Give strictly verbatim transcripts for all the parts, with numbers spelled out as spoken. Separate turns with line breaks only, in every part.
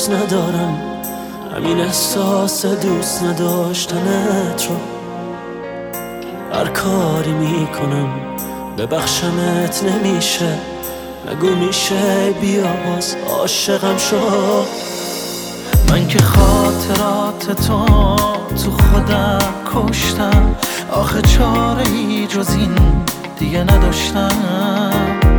دوست ندارم، همین احساس دوست نداشتنت رو هر کاری میکنم ببخشمت نمیشه. نگو میشه بیا باز عاشقم شو.
من که خاطرات تو تو خودم کشتم، آخه چاره ای جز این دیگه نداشتم.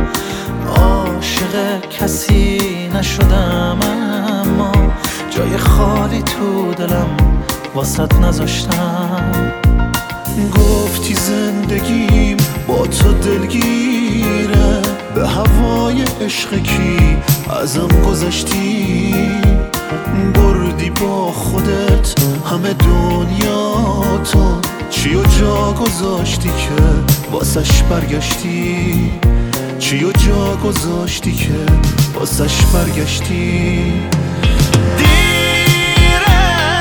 عاشق کسی نشدم اما جای خالی تو دلم واسط نذاشتم. گفتی زندگیم با تو دلگیره، به هوای عشق کی ازم گذشتی. بردی با خودت همه دنیا تو، چی و جا گذاشتی که واسش برگشتی. چی و جا گذاشتی که واسش برگشتی. دیره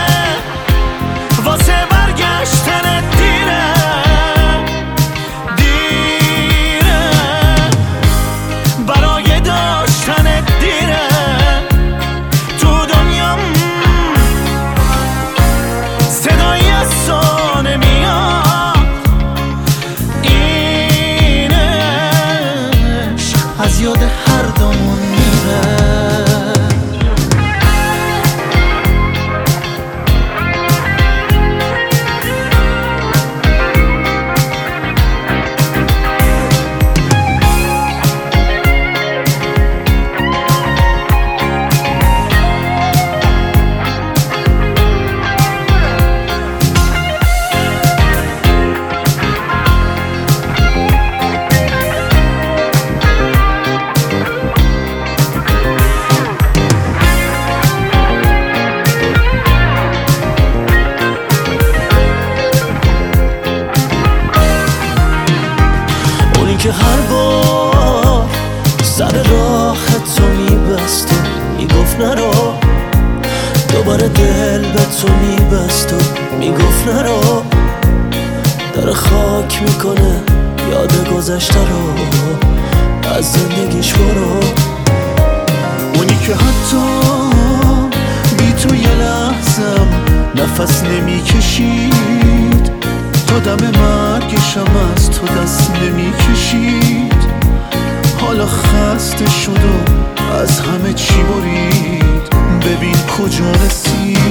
واسه برگشتن دیره، دیره برای داشتن دیره. تو دنیام صدای از تو نمیاد، این عشق از یاد هر دومون میره. که هر بار سر راه تو میبست و میگفت نرو، دوباره دل به تو میبست و میگفت نرو. در خاک میکنه یاد گذشته رو، از زندگیش برو. اونی که حتی بی تو یه لحظم نفس نمیکشید، تا دم مرگشم از تو دست نمیکشید. حالا خسته شد و از همه چی برید، ببین کجا رسید.